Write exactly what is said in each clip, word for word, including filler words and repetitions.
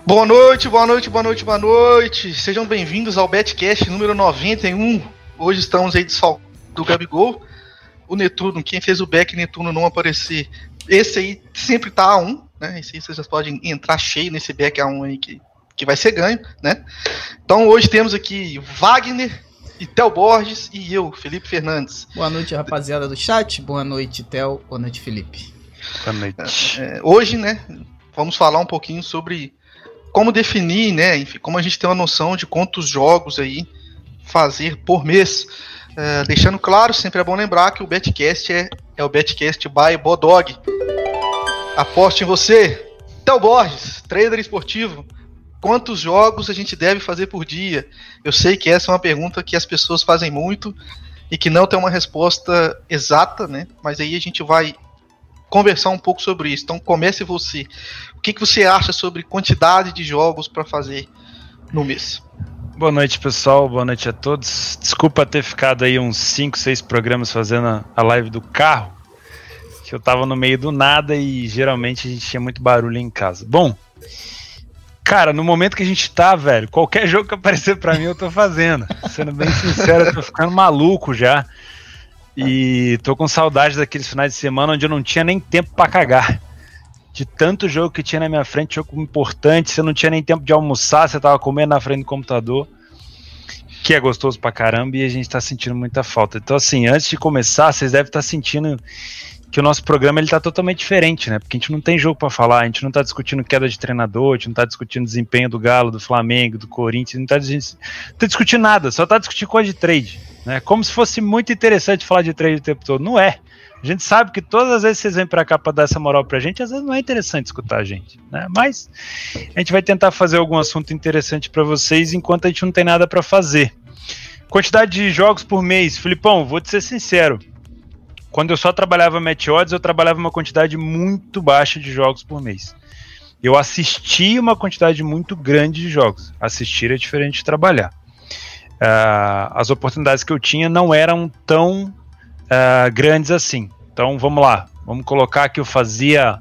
Boa noite, boa noite, boa noite, boa noite. Sejam bem-vindos ao BetCast número noventa e um. Hoje estamos aí de sol do Gabigol. O Netuno, quem fez o back Netuno não aparecer, esse aí sempre tá A um, né? Esse aí vocês já podem entrar cheio nesse back A um aí que, que vai ser ganho, né? Então hoje temos aqui Wagner e Theo Borges e eu, Felipe Fernandes. Boa noite, rapaziada do chat. Boa noite, Theo. Boa noite, Felipe. Boa noite. É, hoje, né, vamos falar um pouquinho sobre como definir, né, enfim, como a gente tem uma noção de quantos jogos aí fazer por mês. Uh, deixando claro, sempre é bom lembrar que o BetCast é, é o BetCast by Bodog. Aposte em você. Theo Borges, trader esportivo. Quantos jogos a gente deve fazer por dia? Eu sei que essa é uma pergunta que as pessoas fazem muito e que não tem uma resposta exata, né? Mas aí a gente vai conversar um pouco sobre isso. Então comece você. O que, que você acha sobre quantidade de jogos para fazer no mês? Boa noite, pessoal. Boa noite a todos. Desculpa ter ficado aí uns cinco, seis programas fazendo a live do carro, que eu tava no meio do nada e geralmente a gente tinha muito barulho em casa. Bom, cara, no momento que a gente tá, velho, qualquer jogo que aparecer pra mim eu tô fazendo. Sendo bem sincero, eu tô ficando maluco já. E tô com saudade daqueles finais de semana onde eu não tinha nem tempo pra cagar. De tanto jogo que tinha na minha frente, jogo importante, você não tinha nem tempo de almoçar, você tava comendo na frente do computador, que é gostoso pra caramba, e a gente tá sentindo muita falta. Então assim, antes de começar, vocês devem estar sentindo que o nosso programa ele tá totalmente diferente, né? Porque a gente não tem jogo pra falar, a gente não tá discutindo queda de treinador, a gente não tá discutindo desempenho do Galo, do Flamengo, do Corinthians, não tá, não tá discutindo nada, só tá discutindo coisa de trade, né? Como se fosse muito interessante falar de trade o tempo todo. Não é. A gente sabe que todas as vezes que vocês vêm pra cá pra dar essa moral pra gente, às vezes não é interessante escutar a gente, né? Mas a gente vai tentar fazer algum assunto interessante pra vocês enquanto a gente não tem nada pra fazer. Quantidade de jogos por mês. Filipão, vou te ser sincero. Quando eu só trabalhava Match Odds, eu trabalhava uma quantidade muito baixa de jogos por mês. Eu assisti uma quantidade muito grande de jogos. Assistir é diferente de trabalhar. Uh, as oportunidades que eu tinha não eram tão uh, grandes assim. Então vamos lá, vamos colocar que eu fazia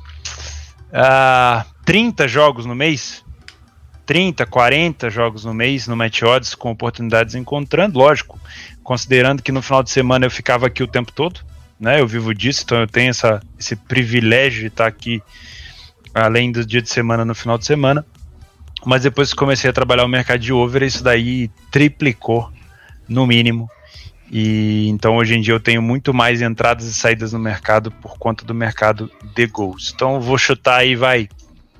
uh, trinta jogos no mês, trinta, quarenta jogos no mês no Match Odds, com oportunidades encontrando, lógico, considerando que no final de semana eu ficava aqui o tempo todo, né? Eu vivo disso, então eu tenho essa, esse privilégio de estar aqui além do dia de semana no final de semana. Mas depois que comecei a trabalhar o mercado de over, isso daí triplicou no mínimo. E então hoje em dia eu tenho muito mais entradas e saídas no mercado por conta do mercado de gols. Então eu vou chutar aí, vai,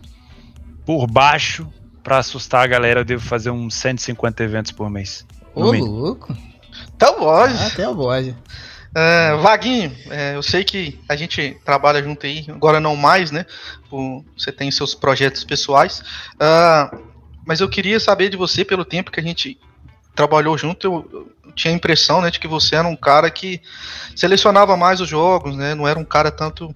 por baixo, para assustar a galera, eu devo fazer uns cento e cinquenta eventos por mês. Ô, louco. Então Borges. Ah, Theo Borges. Uh, Vaguinho, é, eu sei que a gente trabalha junto aí, agora não mais, né? Por, você tem seus projetos pessoais. Uh, mas eu queria saber de você, pelo tempo que a gente trabalhou junto, eu, eu tinha a impressão, né, de que você era um cara que selecionava mais os jogos, né? Não era um cara tanto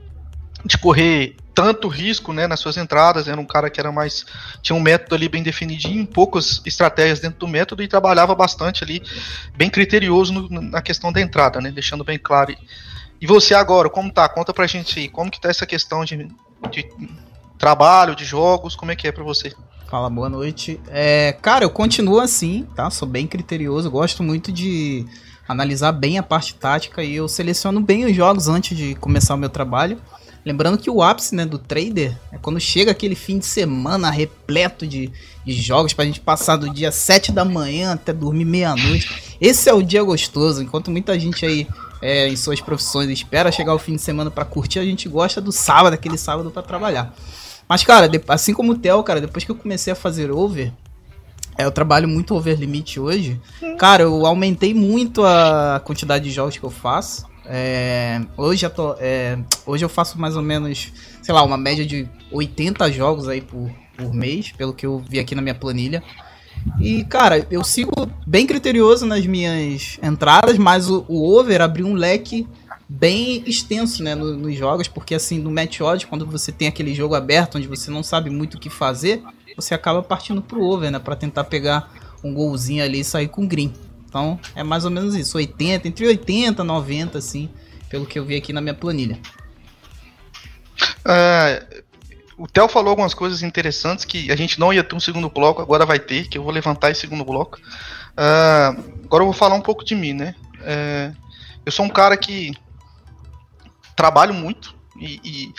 de correr tanto risco, né, nas suas entradas, era um cara que era mais, tinha um método ali bem definidinho, poucas estratégias dentro do método e trabalhava bastante ali, bem criterioso no, na questão da entrada, né, deixando bem claro. E você agora, como tá? Conta pra gente aí, como que tá essa questão de, de trabalho, de jogos, como é que é pra você? Fala, boa noite. É, cara, eu continuo assim, tá? Sou bem criterioso, gosto muito de analisar bem a parte tática e eu seleciono bem os jogos antes de começar o meu trabalho. Lembrando que o ápice, né, do trader é quando chega aquele fim de semana repleto de, de jogos pra gente passar do dia sete da manhã até dormir meia-noite. Esse é o dia gostoso. Enquanto muita gente aí é, em suas profissões espera chegar o fim de semana pra curtir, a gente gosta do sábado, aquele sábado pra trabalhar. Mas, cara, assim como o Theo, cara, depois que eu comecei a fazer over, é, eu trabalho muito over limite hoje. Cara, eu aumentei muito a quantidade de jogos que eu faço. É, hoje, eu tô, é, hoje eu faço mais ou menos, sei lá, uma média de oitenta jogos aí por, por mês, pelo que eu vi aqui na minha planilha. E, cara, eu sigo bem criterioso nas minhas entradas, mas o, o over abriu um leque bem extenso, né, no, nos jogos, porque assim, no Match Odds, quando você tem aquele jogo aberto, onde você não sabe muito o que fazer, você acaba partindo pro over, né, pra tentar pegar um golzinho ali e sair com green. Então, é mais ou menos isso, oitenta, entre oitenta e noventa, assim, pelo que eu vi aqui na minha planilha. Uh, o Theo falou algumas coisas interessantes que a gente não ia ter um segundo bloco, agora vai ter, que eu vou levantar esse segundo bloco. Uh, agora eu vou falar um pouco de mim, né? Uh, eu sou um cara que trabalho muito e, e,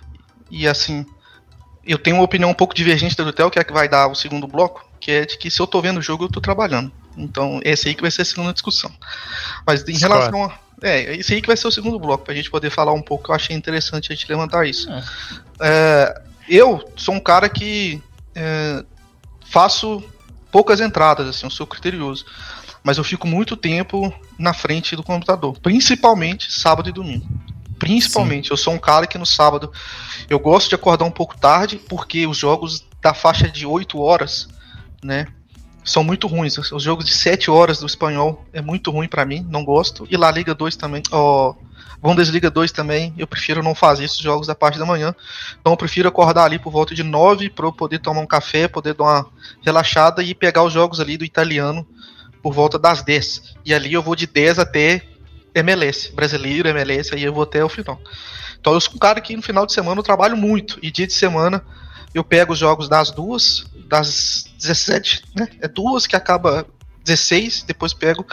e assim, eu tenho uma opinião um pouco divergente do Theo, que é que vai dar o segundo bloco, que é de que se eu tô vendo o jogo, eu tô trabalhando. Então, esse aí que vai ser a segunda discussão. Mas em relação a... É, esse aí que vai ser o segundo bloco, pra gente poder falar um pouco, eu achei interessante a gente levantar isso. É. É, eu sou um cara que é, faço poucas entradas, assim, eu sou criterioso. Mas eu fico muito tempo na frente do computador, principalmente sábado e domingo. Principalmente, Sim. eu sou um cara que no sábado eu gosto de acordar um pouco tarde, porque os jogos da faixa de oito horas, né, são muito ruins. Os jogos de sete horas do espanhol é muito ruim pra mim, não gosto. E La Liga dois também, ó, Bundesliga dois também, eu prefiro não fazer esses jogos da parte da manhã. Então eu prefiro acordar ali por volta de nove pra eu poder tomar um café, poder dar uma relaxada e pegar os jogos ali do italiano por volta das dez. E ali eu vou de dez até M L S, brasileiro, M L S, aí eu vou até o final. Então eu sou um cara que no final de semana eu trabalho muito, e dia de semana eu pego os jogos das duas, das dezessete, né? É duas que acaba dezesseis, depois pego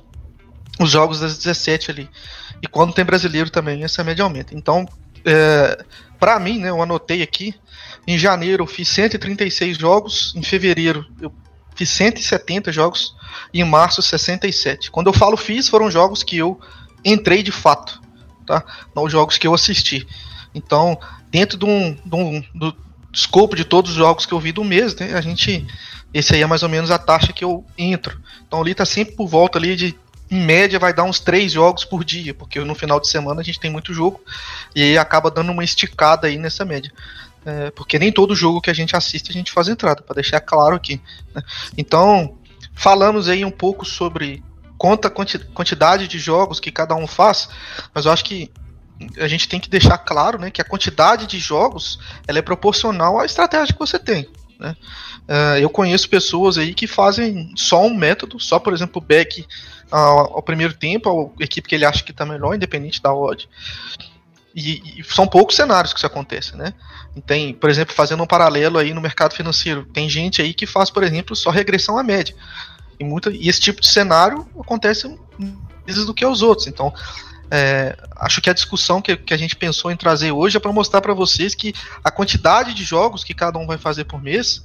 os jogos das dezessete ali. E quando tem brasileiro também, essa média aumenta. Então, é, pra mim, né, eu anotei aqui, em janeiro eu fiz cento e trinta e seis jogos, em fevereiro eu fiz cento e setenta jogos, e em março sessenta e sete. Quando eu falo fiz, foram jogos que eu entrei de fato, tá? Não jogos que eu assisti. Então, dentro de um, de um, do escopo de todos os jogos que eu vi do mês, né, a gente, esse aí é mais ou menos a taxa que eu entro. Então ali tá sempre por volta ali de, em média vai dar uns três jogos por dia, porque no final de semana a gente tem muito jogo, e aí acaba dando uma esticada aí nessa média. É, porque nem todo jogo que a gente assiste a gente faz entrada, para deixar claro aqui, né? Então, falamos aí um pouco sobre quanta quanti- quantidade de jogos que cada um faz, mas eu acho que a gente tem que deixar claro, né, que a quantidade de jogos ela é proporcional à estratégia que você tem, né? Uh, eu conheço pessoas aí que fazem só um método, só por exemplo o back ao, ao primeiro tempo, a equipe que ele acha que está melhor, independente da odd. E, e são poucos cenários que isso acontece, né? Tem, por exemplo, fazendo um paralelo aí no mercado financeiro, tem gente aí que faz, por exemplo, só regressão à média. E, muita, e esse tipo de cenário acontece vezes do que os outros. Então, é, acho que a discussão que, que a gente pensou em trazer hoje é para mostrar para vocês que a quantidade de jogos que cada um vai fazer por mês,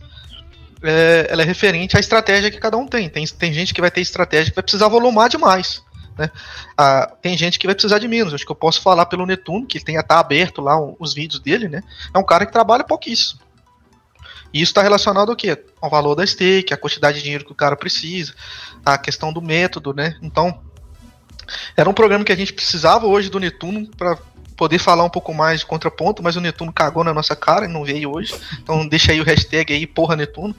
é, ela é referente à estratégia que cada um tem. Tem, tem gente que vai ter estratégia que vai precisar volumar demais, né? Ah, tem gente que vai precisar de menos. Acho que eu posso falar pelo Netuno, que tem até aberto lá os vídeos dele, né? É um cara que trabalha pouquíssimo. E isso está relacionado ao quê? Ao valor da stake, a quantidade de dinheiro que o cara precisa, a questão do método, né? Então, era um programa que a gente precisava hoje do Netuno para poder falar um pouco mais de contraponto, mas o Netuno cagou na nossa cara e não veio hoje. Então deixa aí o hashtag aí, porra Netuno.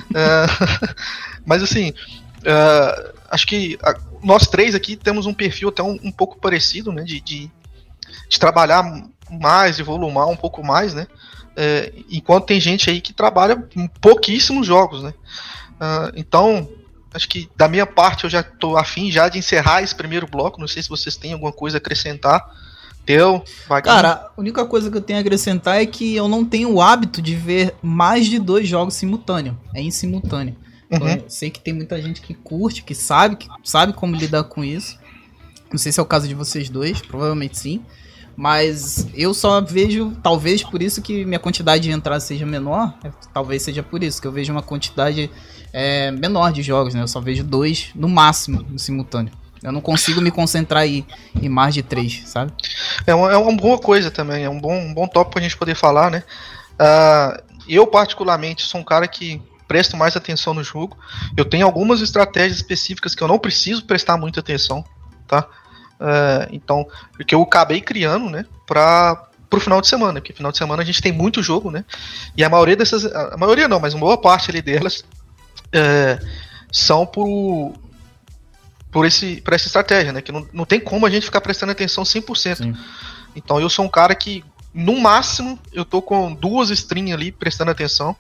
uh, mas assim, uh, acho que a, nós três aqui temos um perfil até um, um pouco parecido, né? De, de, de trabalhar mais e volumar um pouco mais, né? É, enquanto tem gente aí que trabalha em pouquíssimos jogos, né? Uh, então, acho que da minha parte eu já tô afim já de encerrar esse primeiro bloco. Não sei se vocês têm alguma coisa a acrescentar. Teu, Vaguinho. Cara, a única coisa que eu tenho a acrescentar é que eu não tenho o hábito de ver mais de dois jogos simultâneos. É em simultâneo. Então, uhum. Eu sei que tem muita gente que curte, que sabe, que sabe como lidar com isso. Não sei se é o caso de vocês dois, provavelmente sim. Mas eu só vejo, talvez por isso que minha quantidade de entrada seja menor, talvez seja por isso que eu vejo uma quantidade é, menor de jogos, né? Eu só vejo dois no máximo no simultâneo. Eu não consigo me concentrar aí em mais de três, sabe? É uma, é uma boa coisa também, é um bom, um bom tópico pra gente poder falar, né? Uh, eu particularmente sou um cara que presto mais atenção no jogo. Eu tenho algumas estratégias específicas que eu não preciso prestar muita atenção, tá? Uh, então, porque eu acabei criando, né, para pro final de semana, porque final de semana a gente tem muito jogo, né, e a maioria dessas, a maioria não, mas uma boa parte ali delas uh, são por, por, esse, por essa estratégia, né, que não, não tem como a gente ficar prestando atenção cem por cento. Sim. Então eu sou um cara que, no máximo, eu tô com duas streams ali prestando atenção,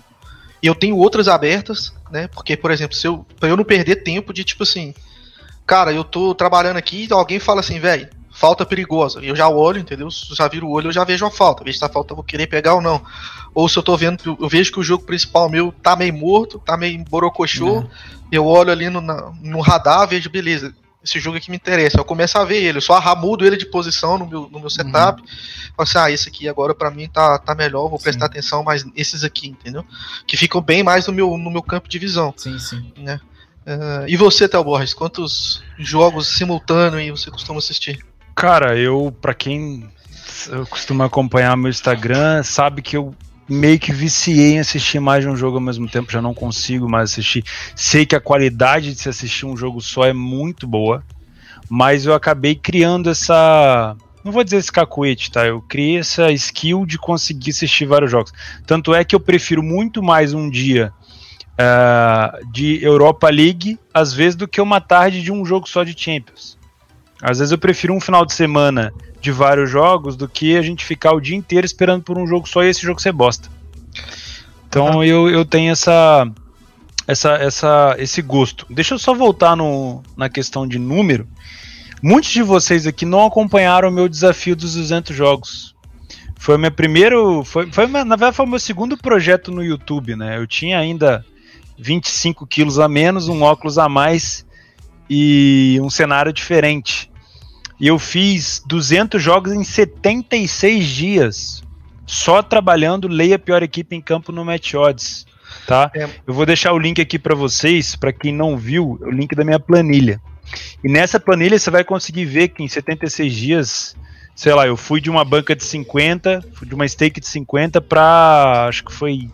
e eu tenho outras abertas, né, porque, por exemplo, se eu, pra eu não perder tempo de, tipo assim, cara, eu tô trabalhando aqui e alguém fala assim, velho, falta perigosa. Eu já olho, entendeu? Se eu já viro o olho, eu já vejo a falta. Vejo se a falta eu vou querer pegar ou não. Ou se eu tô vendo, eu vejo que o jogo principal meu tá meio morto, tá meio borocochô. É. Eu olho ali no, na, no radar, vejo, beleza, esse jogo aqui me interessa. Eu começo a ver ele, eu só mudo ele de posição no meu, no meu setup. Uhum. Falo assim, ah, esse aqui agora pra mim tá, tá melhor, vou sim. prestar atenção mais esses aqui, entendeu? Que ficam bem mais no meu, no meu campo de visão. Sim, sim. Né? Uh, e você, Theo Borges, quantos jogos simultâneos você costuma assistir? Cara, eu, pra quem eu costumo acompanhar meu Instagram, sabe que eu meio que viciei em assistir mais de um jogo ao mesmo tempo, já não consigo mais assistir. Sei que a qualidade de se assistir um jogo só é muito boa, mas eu acabei criando essa... Não vou dizer esse cacuete, tá? Eu criei essa skill de conseguir assistir vários jogos. Tanto é que eu prefiro muito mais um dia uh, de Europa League, às vezes, do que uma tarde de um jogo só de Champions. Às vezes eu prefiro um final de semana de vários jogos do que a gente ficar o dia inteiro esperando por um jogo só e esse jogo ser bosta. Então uhum. eu, eu tenho essa, essa, essa, esse gosto. Deixa eu só voltar no, na questão de número. Muitos de vocês aqui não acompanharam o meu desafio dos duzentos jogos. Foi o meu primeiro... Foi, foi, na verdade foi o meu segundo projeto no YouTube, né? Eu tinha ainda vinte e cinco quilos a menos, um óculos a mais e um cenário diferente. E eu fiz duzentos jogos em setenta e seis dias, só trabalhando Leia Pior Equipe em Campo no Match Odds, tá? É. Eu vou deixar o link aqui para vocês, para quem não viu, o link da minha planilha. E nessa planilha você vai conseguir ver que em setenta e seis dias, sei lá, eu fui de uma banca de cinquenta, fui de uma stake de cinquenta para, acho que foi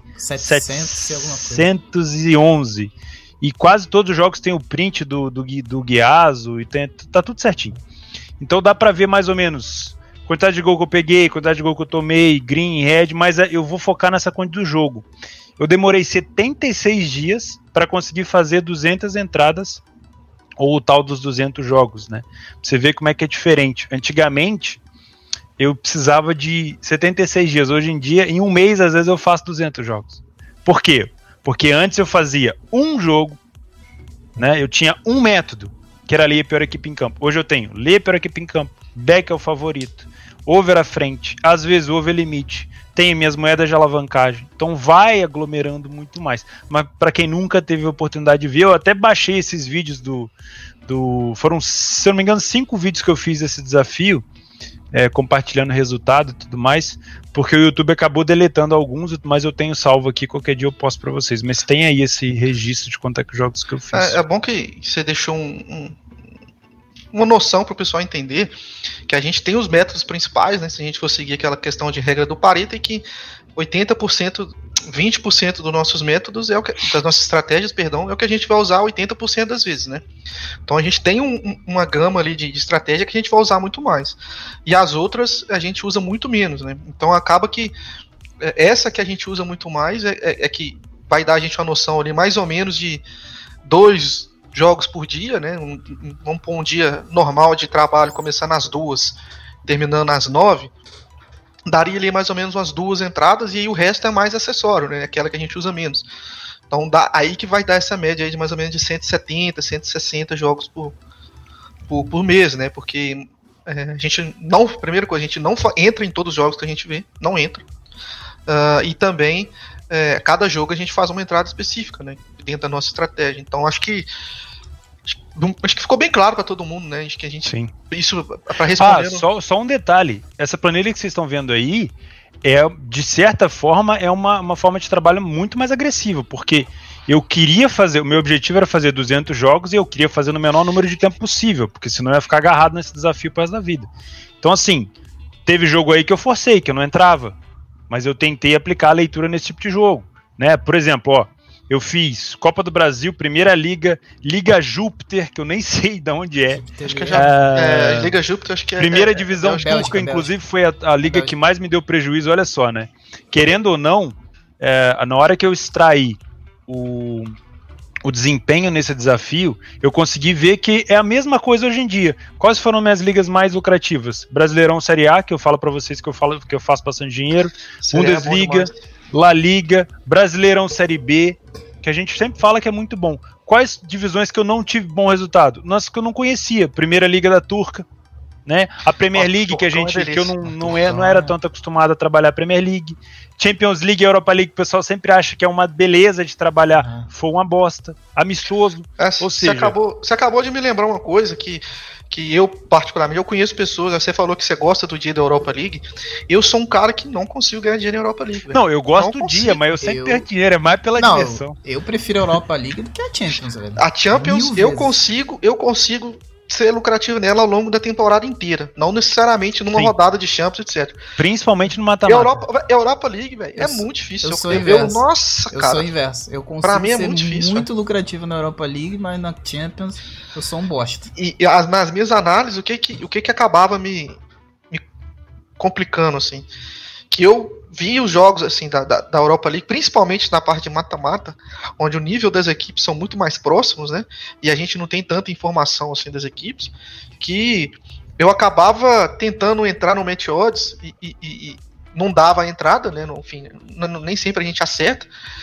setecentos e onze. E quase todos os jogos tem o print do, do, do Guiazo, e tem, tá tudo certinho. Então dá pra ver mais ou menos quantidade de gol que eu peguei, quantidade de gol que eu tomei, green, red, mas eu vou focar nessa quantidade do jogo. Eu demorei setenta e seis dias para conseguir fazer duzentas entradas, ou o tal dos duzentos jogos, né? Pra você ver como é que é diferente. Antigamente, eu precisava de setenta e seis dias. Hoje em dia, em um mês, às vezes eu faço duzentos jogos. Por quê? Porque antes eu fazia um jogo, né? Eu tinha um método, que era Leia Pior Equipe em Campo. Hoje eu tenho Leia Pior Equipe em Campo, back é o favorito, over à frente, às vezes over limite, tenho minhas moedas de alavancagem, então vai aglomerando muito mais. Mas para quem nunca teve a oportunidade de ver, eu até baixei esses vídeos do... do foram, se eu não me engano, cinco vídeos que eu fiz esse desafio, é, compartilhando resultado e tudo mais, porque o YouTube acabou deletando alguns, mas eu tenho salvo aqui, qualquer dia eu posto para vocês. Mas tem aí esse registro de quanto é que jogos que eu fiz. É, é bom que você deixou um, um, uma noção para o pessoal entender que a gente tem os métodos principais, né? Se a gente for seguir aquela questão de regra do Pareto, e que oitenta por cento, vinte por cento dos nossos métodos, é o que, das nossas estratégias, perdão, é o que a gente vai usar oitenta por cento das vezes, né? Então a gente tem um, uma gama ali de, de estratégia que a gente vai usar muito mais. E as outras a gente usa muito menos, né? Então acaba que essa que a gente usa muito mais é, é, é que vai dar a gente uma noção ali mais ou menos de dois jogos por dia, né? Um, um, vamos pôr um dia normal de trabalho, começando às duas, terminando às nove, daria ali mais ou menos umas duas entradas, e aí o resto é mais acessório, né? Aquela que a gente usa menos. Então dá, aí que vai dar essa média aí de mais ou menos de cento e setenta, cento e sessenta jogos por, por, por mês, né? Porque é, a gente não, primeira coisa, a gente não entra em todos os jogos que a gente vê, não entra. Uh, e também, é, cada jogo a gente faz uma entrada específica, né? Dentro da nossa estratégia. Então acho que acho que ficou bem claro para todo mundo, né? Acho que a gente... Sim. Isso, para responder... Ah, só, só um detalhe. Essa planilha que vocês estão vendo aí, é, de certa forma, é uma, uma forma de trabalho muito mais agressiva, porque eu queria fazer... O meu objetivo era fazer duzentos jogos e eu queria fazer no menor número de tempo possível, porque senão eu ia ficar agarrado nesse desafio para o resto da vida. Então, assim, teve jogo aí que eu forcei, que eu não entrava, mas eu tentei aplicar a leitura nesse tipo de jogo, né? Por exemplo, ó, eu fiz Copa do Brasil, Primeira Liga, Liga Júpiter, que eu nem sei de onde é. Acho que já, é, é, Liga Júpiter, acho que é. Primeira é, divisão é, turca, Bélgica, inclusive, foi a, a liga que mais me deu prejuízo, olha só, né? Querendo ou não, é, na hora que eu extraí o, o desempenho nesse desafio, eu consegui ver que é a mesma coisa hoje em dia. Quais foram minhas ligas mais lucrativas? Brasileirão Série A, que eu falo pra vocês que eu, falo, que eu faço bastante dinheiro. Série Bundesliga, La Liga, Brasileirão Série B, que a gente sempre fala que é muito bom. Quais divisões que eu não tive bom resultado? Nas que eu não conhecia. Primeira Liga da Turca, né? A Premier Nossa, League, que a Turcão gente, é que eu não, delícia. não, é, não era tanto acostumado a trabalhar a Premier League. Champions League e Europa League, o pessoal sempre acha que é uma beleza de trabalhar. Ah. Foi uma bosta. Amistoso. É, Ou você, seja, acabou, você acabou de me lembrar uma coisa que, que eu, particularmente, eu conheço pessoas, você falou que você gosta do dia da Europa League. Eu sou um cara que não consigo ganhar dinheiro na Europa League. Velho. não, eu gosto Não do dia, consigo. mas eu sempre Eu- perco dinheiro, é mais pela Não, diversão. eu prefiro a Europa League do que a Champions, velho. A Champions, Mil eu vezes. consigo, eu consigo ser lucrativo nela ao longo da temporada inteira. Não necessariamente numa Sim. rodada de Champions, etcétera. Principalmente no mata-mata. Europa, Europa League, velho, é Eu sou- muito difícil. eu sou eu, inverso. nossa, Eu cara. sou o inverso. Eu consigo Pra mim é ser muito difícil, muito lucrativo na Europa League, mas na Champions eu sou um bosta. E, e as, nas minhas análises, o que que, o que, que acabava me, me complicando, assim? Que eu vi os jogos, assim, da, da, da Europa League, principalmente na parte de mata-mata, onde o nível das equipes são muito mais próximos, né? E a gente não tem tanta informação, assim, das equipes, que eu acabava tentando entrar no match odds e, e, e não dava a entrada, né? No fim, n- nem sempre a gente acerta.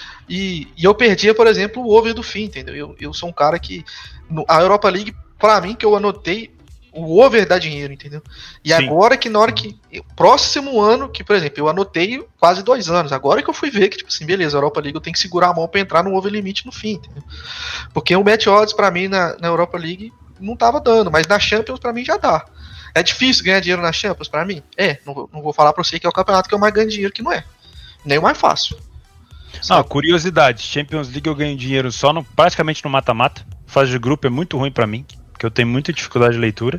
E, e eu perdia, por exemplo, o over do fim, entendeu? Eu, eu sou um cara que. no- a Europa League, pra mim, que eu anotei, o over dá dinheiro, entendeu? E Sim. agora que na hora que. Próximo ano, que, por exemplo, eu anotei quase dois anos. Agora que eu fui ver que, tipo assim, beleza, a Europa League eu tenho que segurar a mão pra entrar no over limite no fim, entendeu? Porque o match odds pra mim na, na Europa League não tava dando, mas na Champions pra mim já dá. É difícil ganhar dinheiro na Champions pra mim? É, não vou, não vou falar pra você que é o campeonato que eu mais ganho dinheiro, que não é. Nem o mais fácil. Não, curiosidade, Champions League eu ganho dinheiro só no, praticamente no mata-mata. Fase de grupo é muito ruim pra mim, porque eu tenho muita dificuldade de leitura.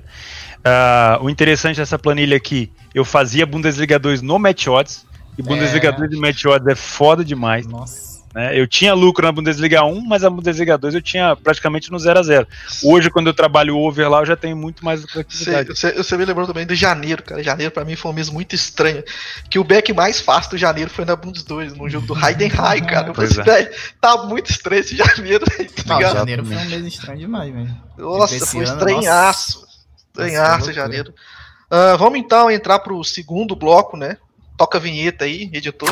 Uh, o interessante dessa planilha aqui, eu fazia Bundesliga dois no Match Odds, e Bundesliga É. dois de Match Odds é foda demais. Nossa. Né? Eu tinha lucro na Bundesliga um, mas a Bundesliga dois eu tinha praticamente no zero a zero. Hoje, quando eu trabalho over lá, eu já tenho muito mais lucratividade. Você, você, você me lembrou também de janeiro, cara. Janeiro pra mim foi um mês muito estranho. Que o back mais fácil do janeiro foi na Bundes dois, no jogo do Heidenheim, cara. Eu falei Pois assim, é. velho, tá muito estranho esse janeiro, velho, tá Não, ligado? janeiro foi um mês estranho demais, velho. Nossa, Esse foi ano, estranhaço. Estranhaço loucura. janeiro. Ah, vamos então entrar pro segundo bloco, né? Toca a vinheta aí, editor.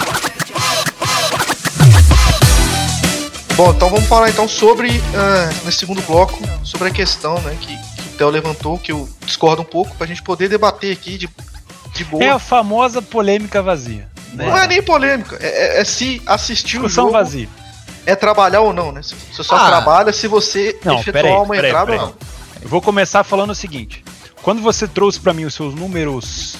Bom, então vamos falar então sobre, ah, nesse segundo bloco, sobre a questão, né, que, que o Theo levantou, que eu discordo um pouco, pra gente poder debater aqui de, de boa. É a famosa polêmica vazia. Né? Não é nem polêmica, é, é- é se assistir o Discussão jogo vazia. é trabalhar ou não, né? Se você só Ah. trabalha se você Não, efetuar peraí, uma peraí, entrada peraí. ou não. Eu vou começar falando o seguinte. Quando você trouxe pra mim os seus números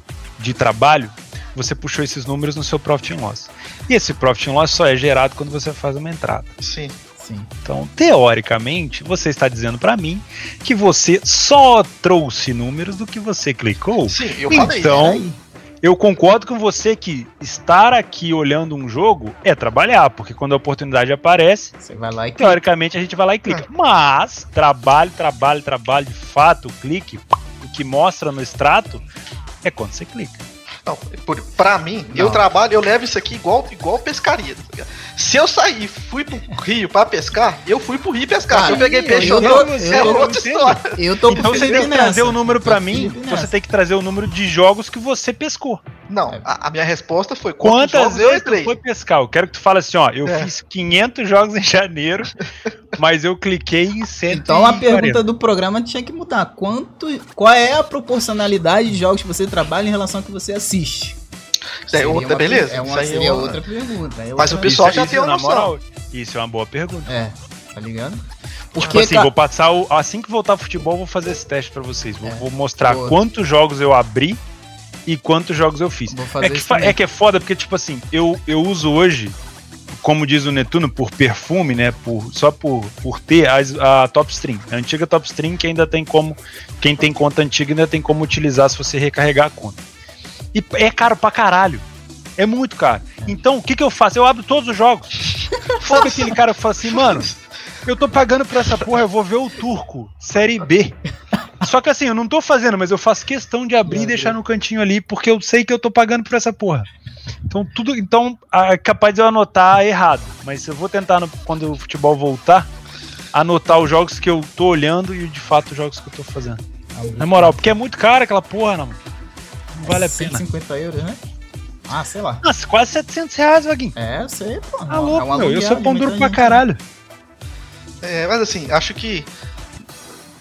de trabalho, você puxou esses números no seu Profit and Loss. E esse Profit and Loss só é gerado quando você faz uma entrada. Sim. Sim. Então, teoricamente, você está dizendo pra mim que você só trouxe números do que você clicou. Sim, eu falei. Então, Aí, eu concordo com você que estar aqui olhando um jogo é trabalhar, porque quando a oportunidade aparece, você vai lá e clica. teoricamente a gente vai lá e clica. Mas, trabalho, trabalho, trabalho, de fato, o clique, o que mostra no extrato, é quando você clica. Não, por, pra mim, Não. eu trabalho, eu levo isso aqui igual, igual pescaria. Tá ligado? Se eu sair e fui pro rio pra pescar, eu fui pro rio pescar. Se eu Aí, peguei peixe eu- ou não, eu- é eu- outra história. Eu tô Então com o você tem Felipe que trazer nessa. o número Tô pra com o mim, Felipe você nessa. tem que trazer o número de jogos que você pescou. Não, a, a minha resposta foi quantos Quantas jogos eu vezes tu entrei. foi pescar? Eu quero que tu fale assim, ó, eu É. fiz quinhentos jogos em janeiro, mas eu cliquei em cento e quarenta. Então a pergunta do programa tinha que mudar. Quanto, qual é a proporcionalidade de jogos que você trabalha em relação ao que você assiste? Isso aí é Seria outra, uma- beleza. É uma, Isso aí é seria uma- outra pergunta. é Mas outra- o pessoal já Isso- tem uma na noção. moral, isso é uma boa pergunta. É, tá ligado? Tipo Porque, assim, ca- vou passar o, assim que voltar ao futebol, vou fazer esse teste pra vocês. Vou, É. vou mostrar Boa. quantos jogos eu abri e quantos jogos eu fiz. Vou fazer É que, isso fa- também. é que é foda, porque, tipo assim, eu, eu uso hoje, como diz o Netuno, por perfume, né? Por, só por, por ter as- a Top Stream. A antiga Top Stream que ainda tem como. Quem tem conta antiga ainda tem como utilizar se você recarregar a conta. E é caro pra caralho. É muito caro. Então, o que, que eu faço? Eu abro todos os jogos. Sabe aquele cara que fala assim, mano, eu tô pagando por essa porra, eu vou ver o Turco, Série B. Só que assim, eu não tô fazendo, mas eu faço questão de abrir Meu e deixar no cantinho ali, porque eu sei que eu tô pagando por essa porra. Então, tudo. Então, é capaz de eu anotar errado. Mas eu vou tentar, no- quando o futebol voltar, anotar os jogos que eu tô olhando e de fato os jogos que eu tô fazendo. Na moral, porque é muito caro aquela porra, não. Não vale a cento e pena. cinquenta euros, né? Ah, sei lá. Nossa, quase setecentos reais, Vaguinho. É, eu sei, pô. Tá louco, é um meu. Eu aluguel sou de pão muita duro pra gente. caralho. É, mas assim, acho que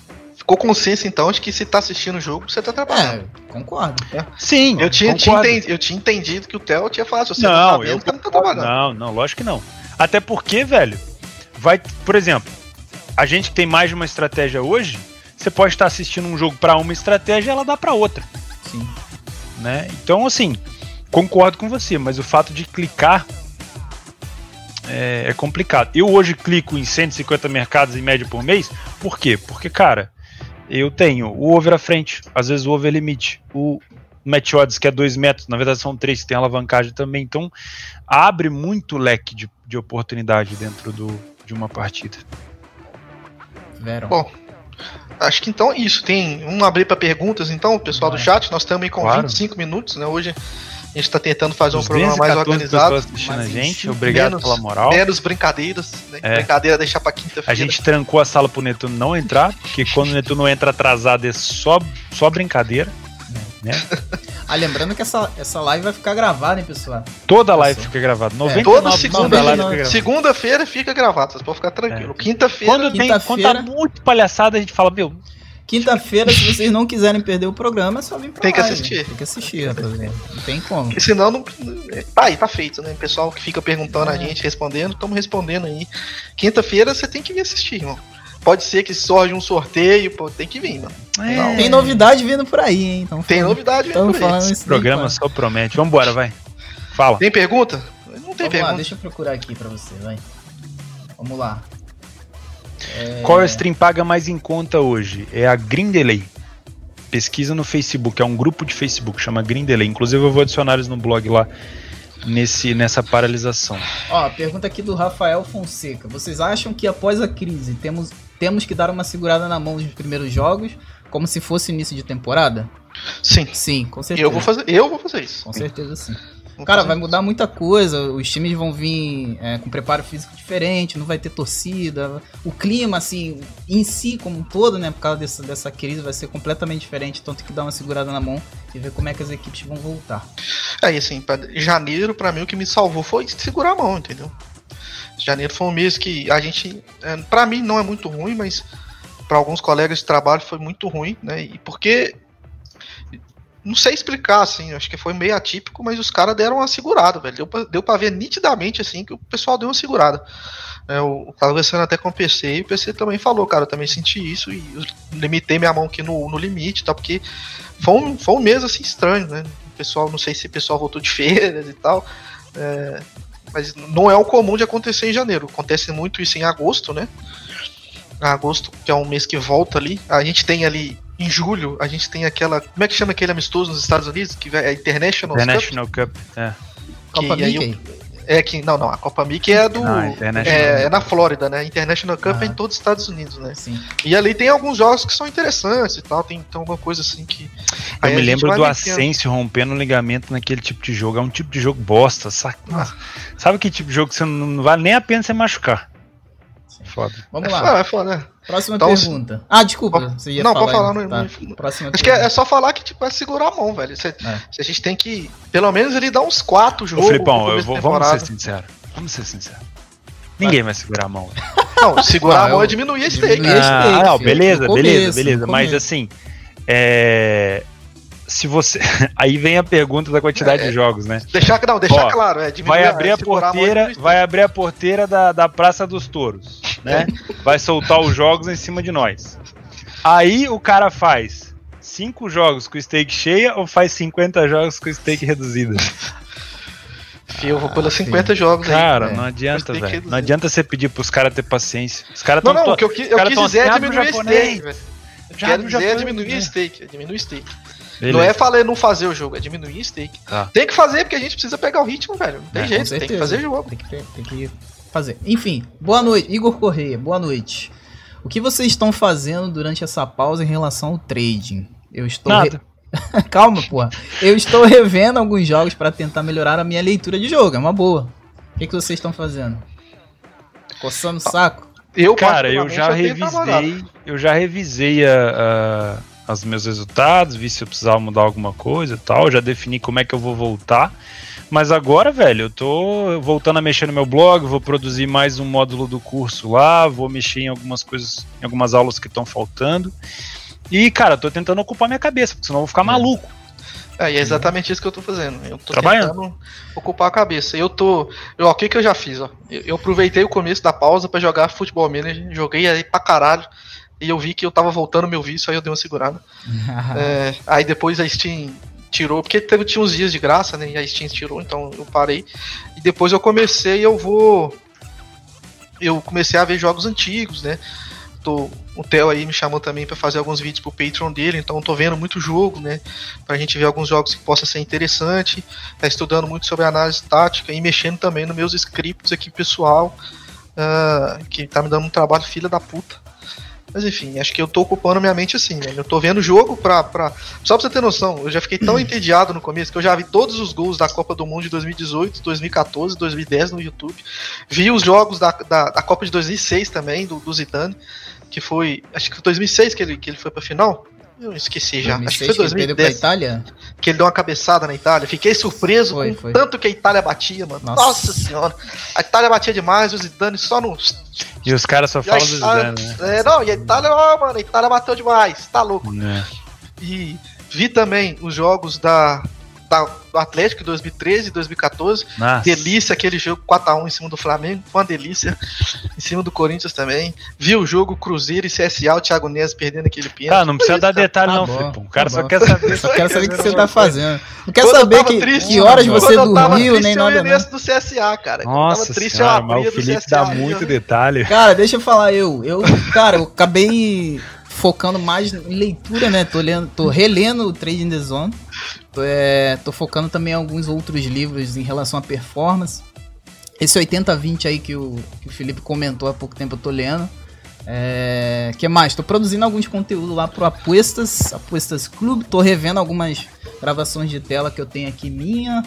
ficou consenso então de que se tá assistindo o jogo, você tá trabalhando. É, concordo. É. Sim, eu tinha, tinha concordo. entendido, eu tinha entendido que o Theo tinha falado, se você não, não tá vendo, eu você não tá trabalhando. Não, não, lógico que não. Até porque, velho, vai, por exemplo, a gente que tem mais de uma estratégia hoje, você pode estar assistindo um jogo pra uma estratégia e ela dá pra outra. Sim. Né? Então, assim, concordo com você, mas o fato de clicar é, é complicado. Eu hoje clico em cento e cinquenta mercados em média por mês, por quê? Porque, cara, eu tenho o over à frente, às vezes o over limite, o match odds que é dois metros, na verdade são três, que tem alavancagem também, então abre muito leque de, de oportunidade dentro do, de uma partida. Vero. Bom, acho que então é isso. Tem um abrir para perguntas, então, o pessoal do chat. Nós estamos aí com claro. vinte e cinco minutos, né? Hoje a gente está tentando fazer um Os programa mais organizado. Assistindo a gente, menos, obrigado pela moral. Menos brincadeiras, né? É. Brincadeira deixar para quinta-feira. A gente trancou a sala pro Netuno não entrar, porque quando o Netuno entra atrasado é só, só brincadeira. Né? Ah, lembrando que essa, essa live vai ficar gravada, hein, pessoal? Toda a live fica gravada. noventa e nove Toda por cento segunda, da live fica gravada. segunda-feira fica gravado, vocês podem ficar tranquilos. É. Quinta-feira. Quando, tem, quando Quinta-feira- tá muito palhaçada, a gente fala, meu, Quinta-feira, se vocês não quiserem perder o programa, é só vir pra Tem que live. assistir. Tem que assistir, rapaziada. Não tem como. Porque senão não. Tá aí, tá feito, né? O pessoal que fica perguntando a gente, respondendo, estamos respondendo aí. Quinta-feira você tem que vir assistir, irmão. Pode ser que surja um sorteio, pô, tem que vir, mano. é, Tem novidade vindo por aí, hein? Então, Tem novidade mesmo. Estamos falando isso o programa só promete. Vambora, vai. Fala. Tem pergunta? Não tem Vamos pergunta. lá, deixa eu procurar aqui pra você, vai. Vamos lá. É... Qual stream paga mais em conta hoje? É a Grindelay. Pesquisa no Facebook, é um grupo de Facebook, chama Grindelay. Inclusive eu vou adicionar eles no blog lá, nesse, nessa paralisação. Ó, pergunta aqui do Rafael Fonseca. Vocês acham que após a crise temos, temos que dar uma segurada na mão dos primeiros jogos, como se fosse início de temporada? Sim. Sim, com certeza. Eu vou fazer, eu vou fazer isso. Com certeza sim. Vou Cara, fazer vai isso. mudar muita coisa, os times vão vir é, com preparo físico diferente, não vai ter torcida, o clima, assim, em si como um todo, né, por causa dessa, dessa crise, vai ser completamente diferente, então tem que dar uma segurada na mão e ver como é que as equipes vão voltar. Aí, assim, pra janeiro, pra mim, o que me salvou foi segurar a mão, entendeu? Janeiro foi um mês que a gente, é, pra mim não é muito ruim, mas pra alguns colegas de trabalho foi muito ruim, né, e porque... Não sei explicar, assim, acho que foi meio atípico, mas os caras deram uma segurada, velho. Deu pra, deu pra ver nitidamente, assim, que o pessoal deu uma segurada. É, eu tava conversando até com o P C e o P C também falou, cara, eu também senti isso e eu limitei minha mão aqui no, no limite, tá? Porque foi um, foi um mês, assim, estranho, né? O pessoal, não sei se o pessoal voltou de férias e tal, é, mas não é o comum de acontecer em janeiro. Acontece muito isso em agosto, né? Agosto, que é um mês que volta ali. A gente tem ali... Em julho, a gente tem aquela... Como é que chama aquele amistoso nos Estados Unidos? Que é a International, International Cup. Cup é. Copa que, aí, Mickey? É que... Não, não. A Copa Mickey é do... Não, é, é na Flórida, né? International Cup Ah. é em todos os Estados Unidos, né? Sim. E ali tem alguns jogos que são interessantes e tal. Tem, tem alguma coisa assim que... Eu aí me a gente lembro vai do metendo. Ascension rompendo o ligamento naquele tipo de jogo. É um tipo de jogo bosta, saca? Ah. Sabe que tipo de jogo que você não, não vale nem a pena você machucar? Foda. Vamos É lá. foda, é foda, né? Próxima Então, pergunta. Ah, desculpa. Você ia Não, falar pode falar. aí. Não, Tá. não- Próxima Acho que é, pergunta. é só falar que tipo, é segurar a mão, velho. Cê, É. se a gente tem que... Pelo menos ele dá uns quatro Ô, jogos. Felipão, no eu começo vou, da vamos temporada. ser sinceros. Vamos ser sinceros. Ninguém vai segurar a mão. Não, segurar Não, a mão eu- é diminuir a stake. diminuir a Ah, stake, não, filho. beleza, No beleza, começo, beleza. no Mas começo. assim, é... se você. Aí vem a pergunta da quantidade É, de jogos, né? Deixar, não, deixar Ó, claro, é diminuir Vai abrir a segurar mão é porteira, diminuir vai abrir a porteira da, da Praça dos Touros, né? Vai soltar os jogos em cima de nós. Aí o cara faz cinco jogos com stake cheia ou faz cinquenta jogos com stake reduzida? Fio, eu vou pelos Ah, cinquenta jogos aí. Cara, é. não adianta, Stake velho. reduzida. Não adianta você pedir pros caras ter paciência. Os caras Não, tão não, to- o que eu, qui- os eu caras quis tão dizer é assim, abre o diminuir a japonês, stake, velho. Eu já quero abre o dizer é japonês, diminuir né? a stake, é diminuir a stake. Beleza. Não é falar não fazer o jogo, é diminuir a stake. Tá. Tem que fazer porque a gente precisa pegar o ritmo, velho. Não tem É, jeito, Com tem que certeza. fazer jogo. Tem que, ter- tem que fazer. Enfim, boa noite. Igor Correia, boa noite. O que vocês estão fazendo durante essa pausa em relação ao trading? Eu estou... Nada. re- Calma, porra. Eu estou revendo alguns jogos para tentar melhorar a minha leitura de jogo. É uma boa. O que, que vocês estão fazendo? Coçando o saco? Eu, Cara, eu particularmente, já tenho trabalhado. revisei, eu já revisei a, a, os meus resultados, vi se eu precisava mudar alguma coisa e tal, já defini como é que eu vou voltar, Mas agora, velho, eu tô voltando a mexer no meu blog, vou produzir mais um módulo do curso lá, vou mexer em algumas coisas, em algumas aulas que estão faltando. E, cara, tô tentando ocupar minha cabeça, porque senão eu vou ficar maluco. É, e é exatamente isso que eu tô fazendo. Eu tô Trabalhando. tentando ocupar a cabeça. Eu tô. Eu, ó, o que que eu já fiz, ó? Eu, eu aproveitei o começo da pausa pra jogar Futebol Manager, joguei aí pra caralho. E eu vi que eu tava voltando meu vício, aí eu dei uma segurada. é, aí depois a Steam tirou, porque teve, tinha uns dias de graça, né? E a Steam tirou, então eu parei. E depois eu comecei, eu vou. Eu comecei a ver jogos antigos, né? Tô, o Theo aí me chamou também pra fazer alguns vídeos pro Patreon dele, então eu tô vendo muito jogo, né? Pra gente ver alguns jogos que possa ser interessante. Tá estudando muito sobre análise tática e mexendo também nos meus scripts aqui pessoal, uh, que tá me dando um trabalho filha da puta. Mas enfim, acho que eu tô ocupando minha mente assim, né? Eu tô vendo jogo pra, pra... Só pra você ter noção, eu já fiquei tão entediado no começo que eu já vi todos os gols da Copa do Mundo de dois mil e dezoito, dois mil e quatorze, dois mil e dez no YouTube. Vi os jogos da, da, da Copa de dois mil e seis também, do, do Zidane, que foi... Acho que foi dois mil e seis que ele, que ele foi pra final. Eu esqueci já. Acho que foi dois mil e dez. Que ele Itália? Que ele deu uma cabeçada na Itália. Fiquei surpreso foi, com foi. tanto que a Itália batia, mano. Nossa. Nossa senhora. A Itália batia demais, o Zidane só no... E os caras só falam do Zidane, né? É, não, e a Itália, ó, mano, a Itália bateu demais. Tá louco. É. E vi também os jogos da... Da, do Atlético em dois mil e treze, dois mil e quatorze. Nossa. Delícia, aquele jogo quatro a um em cima do Flamengo. Foi uma delícia. Em cima do Corinthians também. Vi o jogo Cruzeiro e C S A, o Thiago Neves perdendo aquele pênalti. Cara, não precisa dar detalhe, tá não, bom, Felipe. O cara tá só bom. quer saber. Só quero saber o que você tá tá fazendo. Não quer Quando saber eu tava que, triste, que horas quando você eu tava dormiu, triste, nem eu nada, ia não. nesse do C S A, cara. Quando eu Nossa tava triste, senhora, eu mas abria o do Felipe C S A, dá muito eu... detalhe. Cara, deixa eu falar, eu, eu, cara, eu acabei focando mais em leitura, né? Tô, lendo, tô relendo o Trading the Zone. Tô, é, tô focando também em alguns outros livros em relação à performance. Esse oitenta vinte aí que o, que o Felipe comentou há pouco tempo eu tô lendo. É, que mais? Tô produzindo alguns conteúdos lá pro Apuestas, Apuestas Club. Tô revendo algumas gravações de tela que eu tenho aqui minha.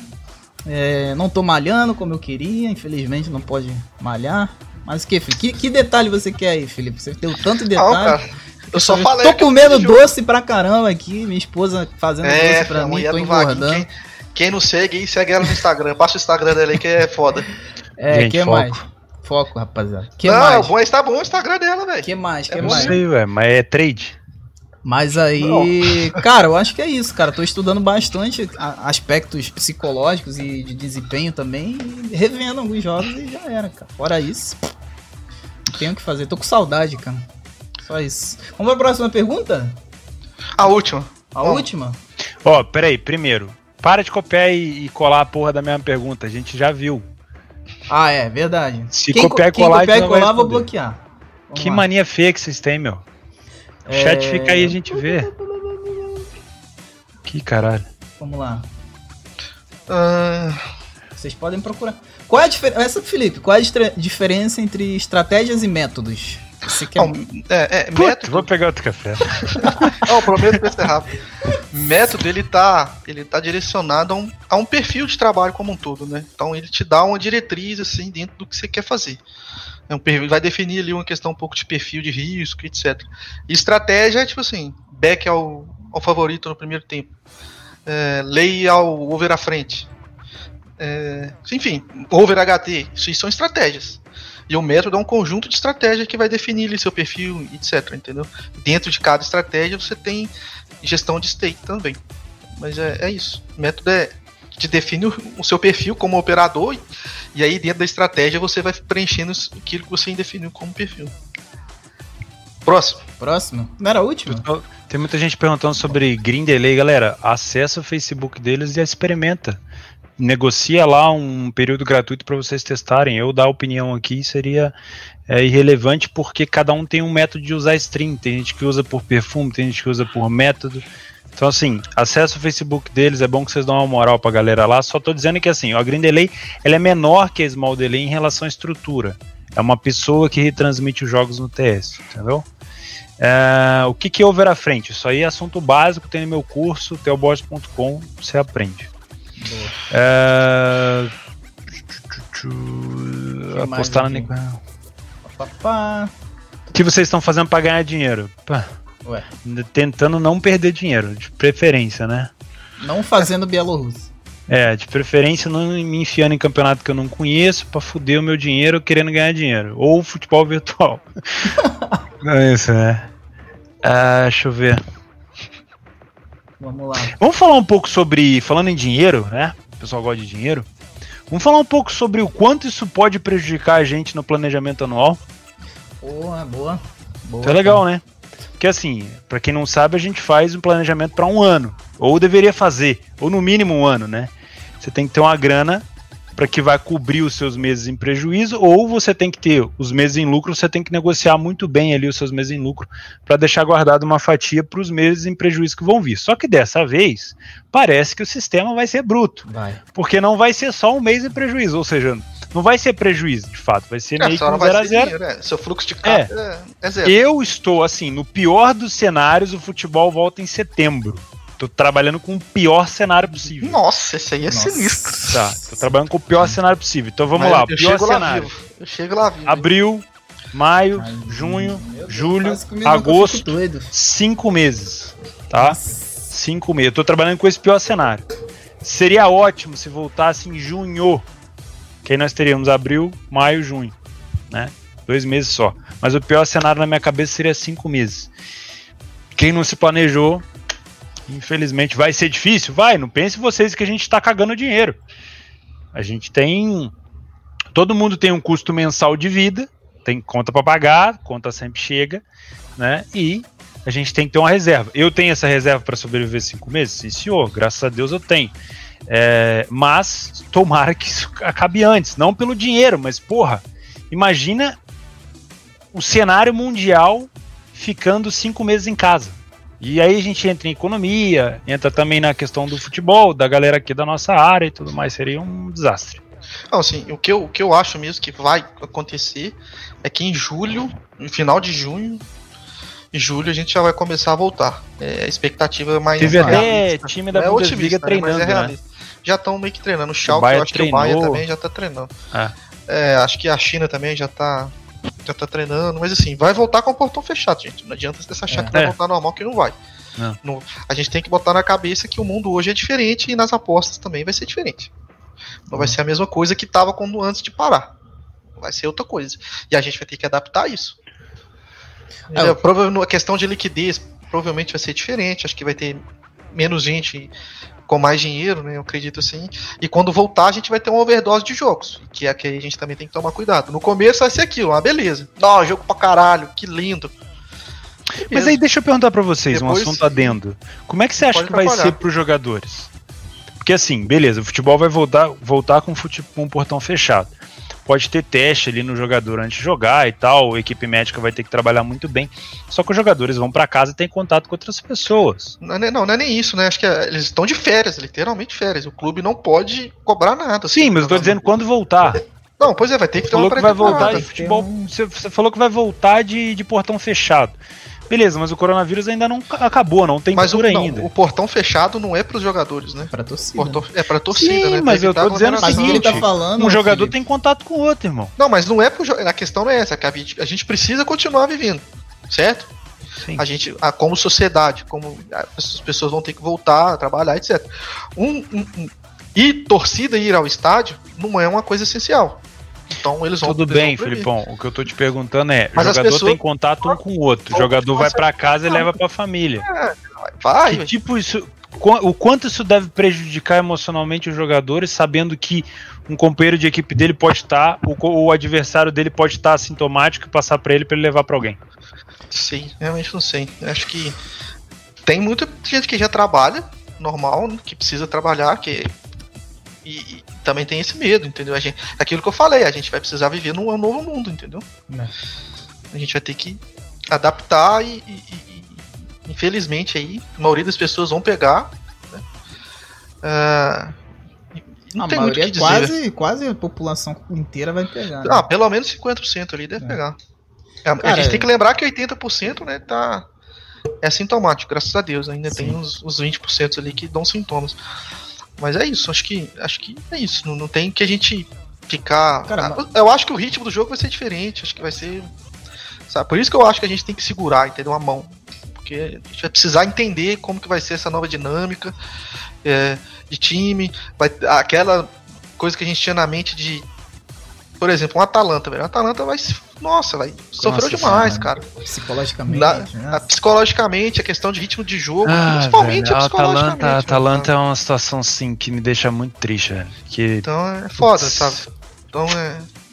É, não tô malhando como eu queria, infelizmente não pode malhar. Mas o que, Felipe? Que, que detalhe você quer aí, Felipe? Você deu tanto detalhe. Não, cara. Eu só eu falei tô que comendo eu doce pra caramba aqui, minha esposa fazendo é, doce pra mim, tô engordando. Quem, quem não segue aí, segue ela no Instagram. Passa o Instagram dela aí que é foda. É, Gente, que foco. mais? Foco, rapaziada. Que não, mais? bom, está bom o Instagram dela, velho. Que mais? Que É Não mais? sei, ué, mas é trade. Mas aí, cara, eu acho que é isso, cara. Tô estudando bastante a- aspectos psicológicos e de desempenho também, e revendo alguns jogos e já era, cara. Fora isso, não tenho o que fazer. Tô com saudade, cara. Só isso. Vamos pra próxima pergunta? A última. A Ó. última? Ó, peraí, primeiro, para de copiar e, e colar a porra da mesma pergunta, a gente já viu. Ah, é, verdade. Se quem, copiar e quem colar, a copiar gente e não vai colar, vou responder. bloquear. Vamos Que lá. mania feia que vocês têm, meu. O É... chat fica aí, a gente vê. Que caralho. Vamos lá. Ah, Vocês podem procurar. Qual é a diferença? Essa, Felipe, qual é a estra- diferença entre estratégias e métodos? Você quer... não, é, é, Putz, método. vou pegar outro café. Não, prometo que vai ser rápido. Método, ele tá, ele tá direcionado a um, a um perfil de trabalho como um todo, né? Então ele te dá uma diretriz, assim, dentro do que você quer fazer. É um perfil, vai definir ali uma questão um pouco de perfil de risco, etcétera. E estratégia é tipo assim, back ao, ao favorito no primeiro tempo. É, lei ao over à frente. É, enfim, over H T, isso são estratégias. E o método é um conjunto de estratégias que vai definir ali seu perfil, etcétera. Entendeu? Dentro de cada estratégia você tem gestão de stake também. Mas é, é isso. O método é te define o, o seu perfil como operador e, e aí dentro da estratégia você vai preenchendo aquilo que você definiu como perfil. Próximo. Próximo? Não era a última? Tem muita gente perguntando sobre Green Delay, galera. Acessa o Facebook deles e experimenta. Negocia lá um período gratuito para vocês testarem. Eu dar opinião aqui seria é, irrelevante porque cada um tem um método de usar stream. Tem gente que usa por perfume, tem gente que usa por método. Então assim, acessa o Facebook deles, é bom que vocês dão uma moral pra galera lá. Só tô dizendo que assim, a Green Delay ela é menor que a Small Delay em relação à estrutura. É uma pessoa que retransmite os jogos no T S, entendeu? É, o que que é over à frente? Isso aí é assunto básico, tem no meu curso, teobot ponto com, você aprende. É... Apostar na... Papá. O que vocês estão fazendo para ganhar dinheiro? Pá, Ué, tentando não perder dinheiro, de preferência, né? não fazendo Bielorrusso. É, de preferência não me enfiando em campeonato que eu não conheço pra fuder o meu dinheiro querendo ganhar dinheiro. Ou futebol virtual. Não é isso, né? Ah, deixa eu ver. Vamos lá. Vamos falar um pouco sobre, falando em dinheiro, né? O pessoal gosta de dinheiro. Vamos falar um pouco sobre o quanto isso pode prejudicar a gente no planejamento anual. Boa, boa. boa Isso é legal, né? Porque assim, pra quem não sabe, a gente faz um planejamento pra um ano. Ou deveria fazer, ou no mínimo um ano, né? Você tem que ter uma grana para que vai cobrir os seus meses em prejuízo, ou você tem que ter os meses em lucro, você tem que negociar muito bem ali os seus meses em lucro para deixar guardado uma fatia para os meses em prejuízo que vão vir. Só que dessa vez, parece que o sistema vai ser bruto, vai. porque não vai ser só um mês em prejuízo, ou seja, não vai ser prejuízo de fato, vai ser É, meio que só não um vai zero a ser zero. dinheiro, é. Seu fluxo de caixa é, é zero. Eu estou assim, no pior dos cenários, o futebol volta em setembro. Tô trabalhando com o pior cenário possível. Nossa, esse aí é Nossa. sinistro. Tá, tô trabalhando com o pior cenário possível. Então vamos Mas lá, eu o pior chego lá cenário. vivo. Eu chego lá vivo. Abril, maio, Ai, junho, meu Deus, julho, quase comigo que eu fico agosto, doido. cinco meses, tá? Nossa. Cinco meses. Eu tô trabalhando com esse pior cenário. Seria ótimo se voltasse em junho, que aí nós teríamos abril, maio, junho, né? Dois meses só. Mas o pior cenário na minha cabeça seria cinco meses. Quem não se planejou, infelizmente, vai ser difícil? Vai, não pense vocês que a gente tá cagando dinheiro. A gente tem... Todo mundo tem um custo mensal de vida, tem conta para pagar, conta sempre chega, né? E a gente tem que ter uma reserva. Eu tenho essa reserva para sobreviver cinco meses? Sim, senhor, graças a Deus eu tenho. É, mas tomara que isso acabe antes, não pelo dinheiro, mas porra, imagina o cenário mundial ficando cinco meses em casa. E aí a gente entra em economia, entra também na questão do futebol, da galera aqui da nossa área e tudo mais, seria um desastre. Não, assim, o que, eu, o que eu acho mesmo que vai acontecer é que em julho, no final de junho, em julho a gente já vai começar a voltar. É, a expectativa é mais... Teve mais até realista. time da Não é Bundesliga otimista, né, mas treinando, é né? realista. Já estão meio que treinando. O Schalke, Bayern eu acho treinou. que o Bayern também já está treinando. Ah. É, acho que a China também já está já tá treinando. Mas assim, vai voltar com o portão fechado, gente. Não adianta você achar É. que vai É. voltar normal, que não vai. Não. No, a gente tem que botar na cabeça que o mundo hoje é diferente e nas apostas também vai ser diferente. Não vai ser a mesma coisa que estava quando antes de parar. Vai ser outra coisa. E a gente vai ter que adaptar isso. É, É, prova- a questão de liquidez provavelmente vai ser diferente. Acho que vai ter menos gente com mais dinheiro, né? Eu acredito assim. E quando voltar, a gente vai ter uma overdose de jogos. Que é que a gente também tem que tomar cuidado. No começo vai ser aquilo, ah, beleza. Não, jogo pra caralho, que lindo. Mas aí deixa eu perguntar pra vocês, Depois, um assunto adendo. Como é que você acha pode que vai atrapalhar. ser pros jogadores? Porque assim, beleza, o futebol vai voltar, voltar com, fute- com um portão fechado. Pode ter teste ali no jogador antes de jogar e tal, a equipe médica vai ter que trabalhar muito bem. Só que os jogadores vão pra casa e têm contato com outras pessoas. Não, é nem- não, não é nem isso, né? Acho que é- eles estão de férias, literalmente férias. O clube não pode cobrar nada. Sim, assim, mas eu tô jogador. dizendo quando voltar. Não, pois é, vai ter que Você ter uma falou que vai voltar pré-temporada. de futebol. Você, você falou que vai voltar de, de portão fechado. Beleza, mas o coronavírus ainda não ca- acabou, não tem Mas o, cura não, ainda. o portão fechado não é pros jogadores, né? Pra torcida. Portão- é pra torcida, Sim, né? mas Pra eu tô evitar dizendo o Mas o que ele seguinte, tá falando, um jogador Felipe, tem contato com o outro, irmão. Não, mas não é pro jo- a questão não é essa, que a gente, a gente precisa continuar vivendo, certo? Sim. A gente, a, como sociedade, como a- as pessoas vão ter que voltar a trabalhar, etcétera. Um, um, um, e torcida ir ao estádio não é uma coisa essencial. Então eles vão Tudo eles bem, vão proibir. Filipão. O que eu tô te perguntando é: Mas as jogador pessoas- tem contato um com o outro. O jogador vai pra casa e leva pra família. Vai, Que tipo isso. qu- O quanto isso deve prejudicar emocionalmente os jogadores, sabendo que um companheiro de equipe dele pode estar, o, co- o adversário dele pode estar assintomático e passar pra ele pra ele levar pra alguém. Sim, realmente não sei. Acho que tem muita gente que já trabalha, normal, né, que precisa trabalhar, que e, e também tem esse medo, entendeu? A gente, aquilo que eu falei, a gente vai precisar viver num novo mundo, entendeu? Né. A gente vai ter que adaptar e, e- e- e, infelizmente aí, a maioria das pessoas vão pegar, né? Ah, e não A tem muito o maioria, que dizer. quase, quase a população inteira vai pegar. né? Ah, pelo menos cinquenta por cento ali deve É. pegar. A, a Cara, gente tem que lembrar que oitenta por cento, né, tá é sintomático, graças a Deus. Ainda Sim. tem uns, uns vinte por cento ali que dão sintomas. Mas é isso, acho que acho que é isso. Não, não tem que a gente ficar. Cara, Ah, eu acho que o ritmo do jogo vai ser diferente. Acho que vai ser. Sabe? Por isso que eu acho que a gente tem que segurar, entendeu? A mão. porque a gente vai precisar entender como que vai ser essa nova dinâmica é, de time, vai, aquela coisa que a gente tinha na mente de, por exemplo, um Atalanta, velho. O Atalanta vai se. Nossa, vai. Sofreu demais, senhora, cara. Psicologicamente. Na, né? a, psicologicamente, a questão de ritmo de jogo, Ah, principalmente velho, a a psicologicamente. Atalanta, a Atalanta é uma situação, assim, que me deixa muito triste, velho. Que... Então é foda, sabe? Então é.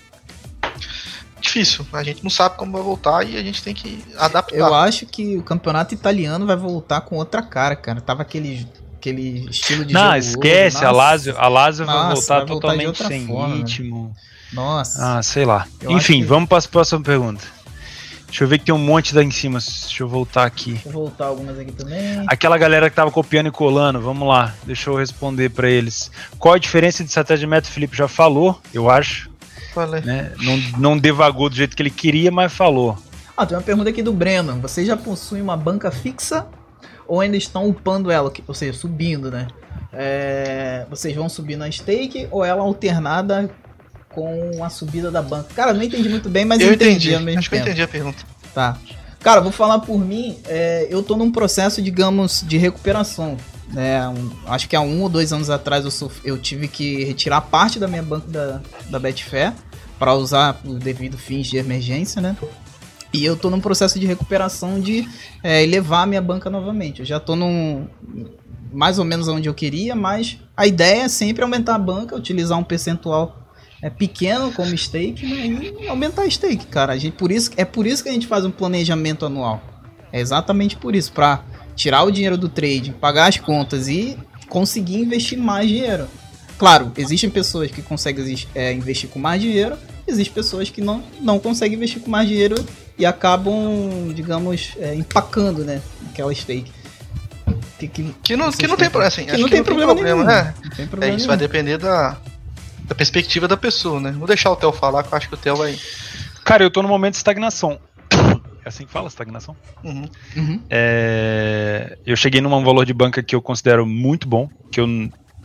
Difícil. A gente não sabe como vai voltar e a gente tem que adaptar. Eu acho que o campeonato italiano vai voltar com outra cara, cara. Tava aquele. Aquele estilo de não, jogo. esquece, Nossa, a Lazio, a Lazio Nossa, vai voltar vai voltar totalmente sem forma, ritmo. Nossa. Ah, sei lá. Eu Enfim, que... vamos para a próxima pergunta. Deixa eu ver que tem um monte lá em cima. Deixa eu voltar aqui. Deixa eu voltar algumas aqui também. Aquela galera que tava copiando e colando, vamos lá. Deixa eu responder para eles. Qual a diferença de estratégia de método? O Felipe já falou, eu acho. Falei. Né? Não, não devagou do jeito que ele queria, mas falou. Ah, tem uma pergunta aqui do Breno. Vocês já possuem uma banca fixa ou ainda estão upando ela? Ou seja, subindo, né? É... Vocês vão subir na stake ou ela alternada com a subida da banca? Cara, eu não entendi muito bem, mas eu, eu entendi. entendi. Ao mesmo Acho tempo. que eu entendi a pergunta. Tá. Cara, vou falar por mim. É, eu tô num processo, digamos, de recuperação. É, um, acho que há um ou dois anos atrás eu, sof- eu tive que retirar parte da minha banca da, da Betfair para usar o devido fins de emergência, né? E eu tô num processo de recuperação de é, elevar a minha banca novamente. Eu já tô num mais ou menos onde eu queria, mas a ideia é sempre aumentar a banca, utilizar um percentual é, pequeno como stake, né, e aumentar a stake, cara. A gente, por isso, é por isso que a gente faz um planejamento anual. É exatamente por isso, para tirar o dinheiro do trade, pagar as contas e conseguir investir mais dinheiro. Claro, existem pessoas que conseguem é, investir com mais dinheiro, existem pessoas que não, não conseguem investir com mais dinheiro e acabam, digamos, é, empacando, né, aquela stake. Que, que, Que não, que não tem, assim, que acho não que tem não problema, tem problema, nenhum. né? Não tem É, problema isso nenhum. vai depender da, da perspectiva da pessoa, né? Vou deixar o Theo falar, que eu acho que o Theo vai... Cara, eu tô no momento de estagnação. É assim que fala, estagnação? Uhum. Uhum. É, eu cheguei num valor de banca que eu considero muito bom, que eu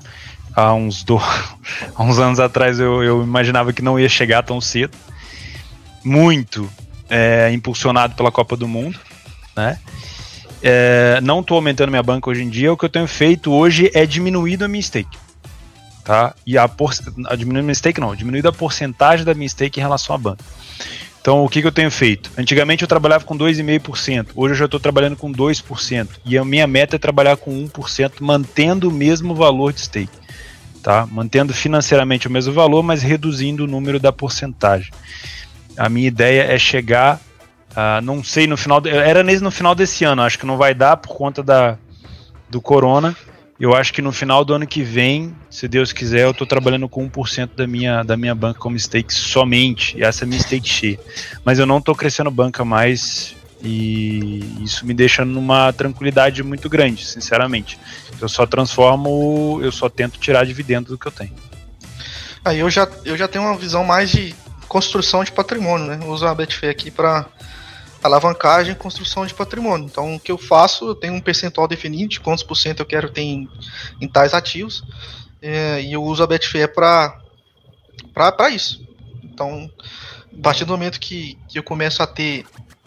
há uns, do, há uns anos atrás eu, eu imaginava que não ia chegar tão cedo. Muito é, impulsionado pela Copa do Mundo, né? É, não estou aumentando minha banca hoje em dia. O que eu tenho feito hoje é diminuído a minha stake, tá? E a, por, a diminuído a minha stake não, diminuído a porcentagem da minha stake em relação à banca. Então, o que, que eu tenho feito? Antigamente eu trabalhava com dois vírgula cinco por cento, hoje eu já estou trabalhando com dois por cento, e a minha meta é trabalhar com um por cento, mantendo o mesmo valor de stake, tá? Mantendo financeiramente o mesmo valor, mas reduzindo o número da porcentagem. A minha ideia é chegar, uh, não sei, no final, de, era nesse, no final desse ano, acho que não vai dar por conta da, do corona. Eu acho que no final do ano que vem, se Deus quiser, eu estou trabalhando com um por cento da minha, da minha banca como stake somente, e essa é a minha stake cheia. Mas eu não estou crescendo banca mais, e isso me deixa numa tranquilidade muito grande, sinceramente. Eu só transformo, eu só tento tirar dividendo do que eu tenho. Aí eu já, eu já tenho uma visão mais de construção de patrimônio, né? Eu uso a Betfair aqui para alavancagem e construção de patrimônio. Então, o que eu faço, eu tenho um percentual definido de quantos por cento eu quero ter em, em tais ativos, é, e eu uso a Betfair para para isso. Então, a partir do momento que, que eu começo a ter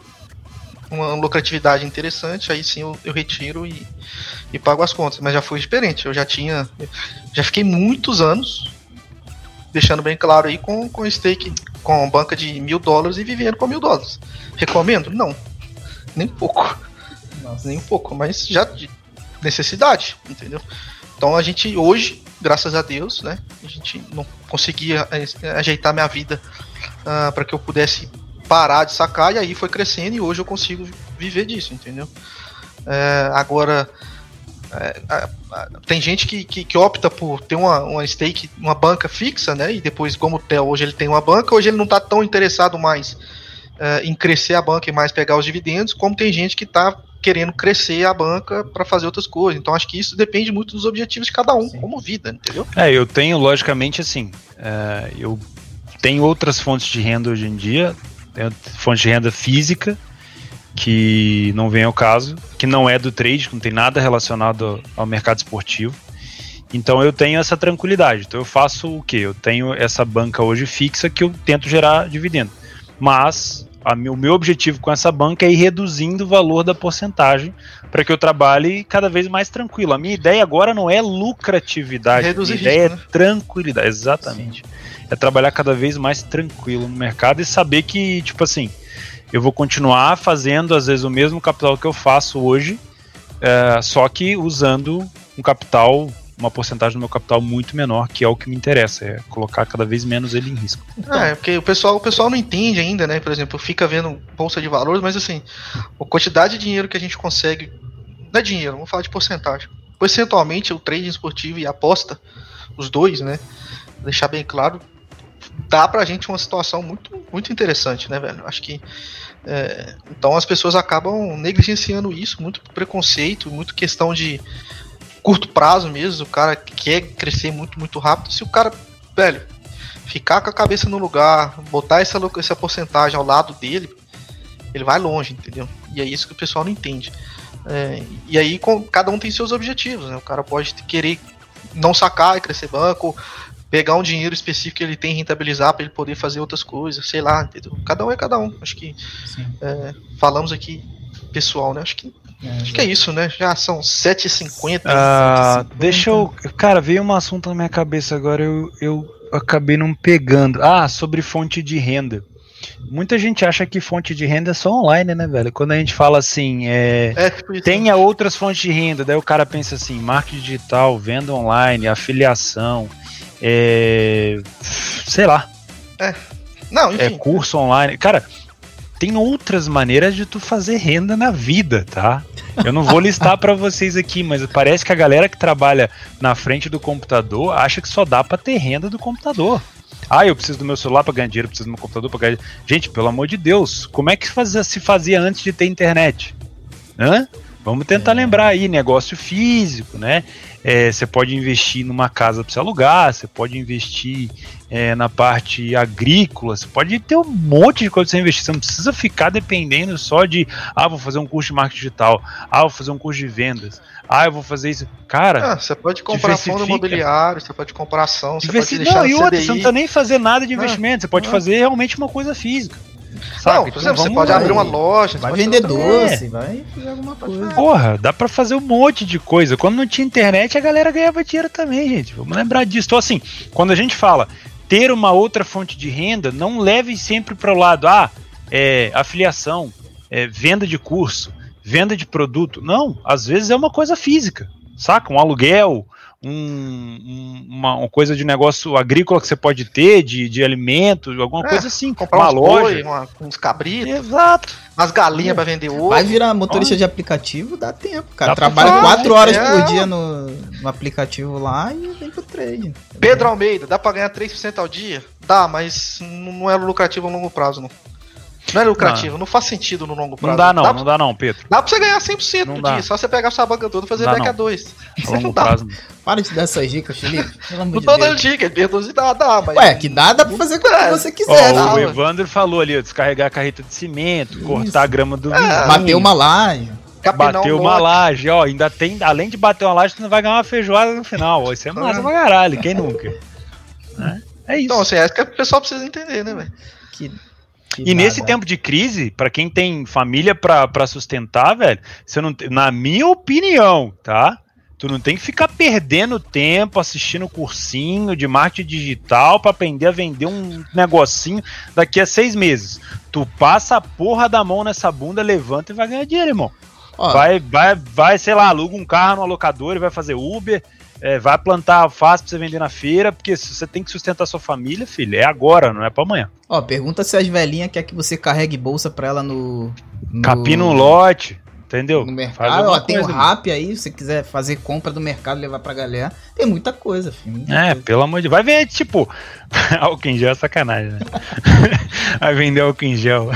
uma lucratividade interessante, aí sim eu, eu retiro e, e pago as contas. Mas já foi diferente, eu já tinha, já fiquei muitos anos, deixando bem claro aí, com, com stake, com banca de mil dólares e vivendo com mil dólares. Recomendo? Não. Nem um pouco. Nossa. Nem um pouco, mas já de necessidade, entendeu? Então a gente hoje, graças a Deus, né, a gente não conseguia ajeitar minha vida uh, para que eu pudesse parar de sacar, e aí foi crescendo e hoje eu consigo viver disso, entendeu? É, agora, é, a, a, tem gente que, que, que opta por ter uma, uma stake, uma banca fixa, né, e depois, como o Theo hoje ele tem uma banca, hoje ele não está tão interessado mais Uh, em crescer a banca e mais pegar os dividendos, como tem gente que está querendo crescer a banca para fazer outras coisas. Então acho que isso depende muito dos objetivos de cada um, Sim. como vida, entendeu? É, eu tenho, logicamente, assim, é, eu tenho outras fontes de renda hoje em dia, fonte de renda física, que não vem ao caso, que não é do trade, que não tem nada relacionado ao mercado esportivo. Então eu tenho essa tranquilidade. Então eu faço o quê? Eu tenho essa banca hoje fixa que eu tento gerar dividendo. Mas a meu, o meu objetivo com essa banca é ir reduzindo o valor da porcentagem para que eu trabalhe cada vez mais tranquilo. A minha ideia agora não é lucratividade, Reduzir a minha ideia risco, né? é tranquilidade, exatamente. Sim. É trabalhar cada vez mais tranquilo no mercado e saber que, tipo assim, eu vou continuar fazendo às vezes o mesmo capital que eu faço hoje, é, só que usando um capital, uma porcentagem do meu capital muito menor, que é o que me interessa, é colocar cada vez menos ele em risco. Então, é, porque o pessoal, o pessoal não entende ainda, né? Por exemplo, fica vendo bolsa de valores, mas assim, a quantidade de dinheiro que a gente consegue, não é dinheiro, vamos falar de porcentagem. Percentualmente, o trading esportivo e a aposta, os dois, né? Deixar bem claro, dá pra gente uma situação muito, muito interessante, né, velho? Acho que é, então as pessoas acabam negligenciando isso, muito preconceito, muito questão de curto prazo mesmo, o cara quer crescer muito, muito rápido. Se o cara, velho, ficar com a cabeça no lugar, botar essa, essa porcentagem ao lado dele, ele vai longe, entendeu? E é isso que o pessoal não entende. É, e aí com, cada um tem seus objetivos, né? O cara pode querer não sacar e crescer banco, pegar um dinheiro específico que ele tem e rentabilizar para ele poder fazer outras coisas, sei lá, entendeu? Cada um é cada um. Acho que é, falamos aqui pessoal, né? Acho que É, Acho que é isso, né? Já são sete e cinquenta. Ah, deixa eu... Cara, veio um assunto na minha cabeça agora, eu, eu acabei não pegando. Ah, sobre fonte de renda. Muita gente acha que fonte de renda é só online, né, velho? Quando a gente fala assim, é, é tipo isso, tenha né? outras fontes de renda, daí o cara pensa assim, marketing digital, venda online, afiliação, é, sei lá. É, não, enfim. É curso online. Cara, tem outras maneiras de tu fazer renda na vida, tá? Eu não vou listar pra vocês aqui, mas parece que a galera que trabalha na frente do computador acha que só dá pra ter renda do computador. Ah, eu preciso do meu celular pra ganhar dinheiro, eu preciso do meu computador pra ganhar dinheiro. Gente, pelo amor de Deus, como é que fazia, se fazia antes de ter internet? Hã? Vamos tentar é. lembrar aí, negócio físico, né? É, você pode investir numa casa para você alugar, você pode investir é, na parte agrícola, você pode ter um monte de coisa para você investir, você não precisa ficar dependendo só de, ah, vou fazer um curso de marketing digital, ah, vou fazer um curso de vendas, ah, eu vou fazer isso. Cara, ah, você pode comprar fundo imobiliário, você pode comprar ação, você Diversi... pode deixar não, e outra, C D I. você não precisa nem fazer nada de investimento, ah, você pode ah. fazer realmente uma coisa física. Sabe? Não, por exemplo, então, você pode abrir uma loja, vai vender doce, é. vai fazer alguma coisa. Porra, dá pra fazer um monte de coisa. Quando não tinha internet, a galera ganhava dinheiro também, gente. Vamos lembrar disso. Então, assim, quando a gente fala ter uma outra fonte de renda, não leve sempre para o lado, ah, é, afiliação, é, venda de curso, venda de produto. Não, às vezes é uma coisa física, saca? Um aluguel, um, um, uma, uma coisa de negócio agrícola que você pode ter, de, de alimento, alguma é, coisa assim. Comprar uma loja, boi, uma, uns cabritos. Exato. Umas galinhas é. pra vender ovo. Vai virar motorista Olha. de aplicativo, dá tempo, cara. Dá Trabalha falar, quatro horas é. por dia no, no aplicativo lá e vem pro trade. Pedro Almeida, dá pra ganhar três por cento ao dia? Dá, mas não é lucrativo a longo prazo, não. Não é lucrativo, não, não faz sentido no longo prazo. Não dá não, dá não dá não, Pedro. Dá pra você ganhar cem por cento não do dá. dia, só você pegar a sua banca toda e fazer back a dois. Longo prazo. Para de dar essas dicas, Felipe. Pelo amor não de tô Deus. dando dica, Pedro, dá, dá, mas... Ué, que dá, dá pra fazer como é. você quiser. Ó, o Evandro falou ali, ó, descarregar a carreta de cimento, Isso. cortar a grama do vizinho. É. Bater uma laje. Bateu uma laje, ó, ainda tem, além de bater uma laje, você vai ganhar uma feijoada no final, ó, isso é massa pra caralho, quem nunca? É, é isso. Então, assim, é isso que o pessoal precisa entender, né, velho? Que... Que e nada. Nesse tempo de crise, pra quem tem família pra, pra sustentar, velho, você não tem, na minha opinião, tá? Tu não tem que ficar perdendo tempo assistindo cursinho de marketing digital pra aprender a vender um negocinho daqui a seis meses. Tu passa a porra da mão nessa bunda, levanta e vai ganhar dinheiro, irmão. Ó, vai, vai, vai, sei lá, aluga um carro no locador e vai fazer Uber, é, vai plantar alface pra você vender na feira, porque se você tem que sustentar sua família, filho, é agora, não é pra amanhã. Ó, pergunta se as velhinhas querem que você carregue bolsa pra ela no... no... Capina um lote, entendeu? No mercado, ó, tem o Rap aí, se você quiser fazer compra do mercado e levar pra galera, tem muita coisa, filho. Muita é, coisa. Pelo amor de Deus. Vai ver, tipo, álcool em gel é sacanagem, né? Vai vender álcool em gel.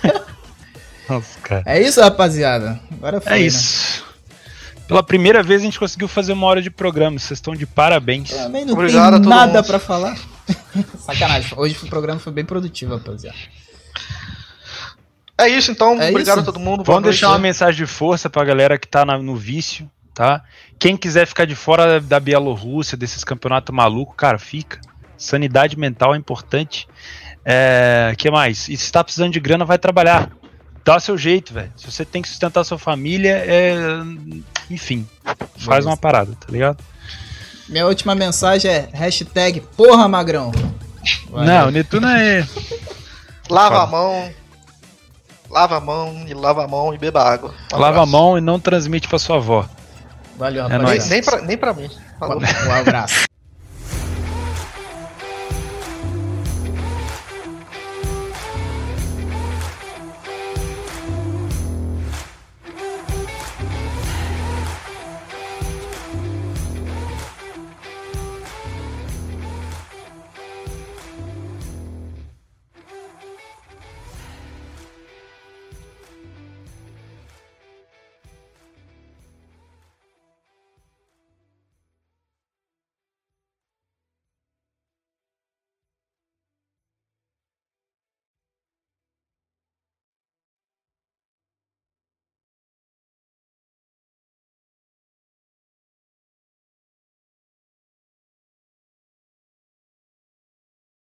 Nossa, cara. É isso, rapaziada. Agora foi, É isso. Né? Pela primeira vez a gente conseguiu fazer uma hora de programa. Vocês estão de parabéns. Também não Obrigado tem nada mundo. pra falar. Sacanagem. Hoje o programa foi bem produtivo, rapaziada. É isso, então. É Obrigado isso. a todo mundo. Vamos deixar uma mensagem de força pra galera que tá na, no vício, tá? Quem quiser ficar de fora da Bielorrússia, desses campeonatos malucos, cara, fica. Sanidade mental é importante. É, que mais? E se tá precisando de grana, vai trabalhar. Dá o seu jeito, velho. Se você tem que sustentar a sua família, é... enfim, faz Beleza. Uma parada, tá ligado? Minha última mensagem é hashtag porra magrão. Vai, não, o Netuno é... Lava Fala. a mão. Lava a mão e lava a mão e beba água. Um lava abraço. A mão e não transmite pra sua avó. Valeu, é nem, nem, pra, nem pra mim. Falou. Um abraço.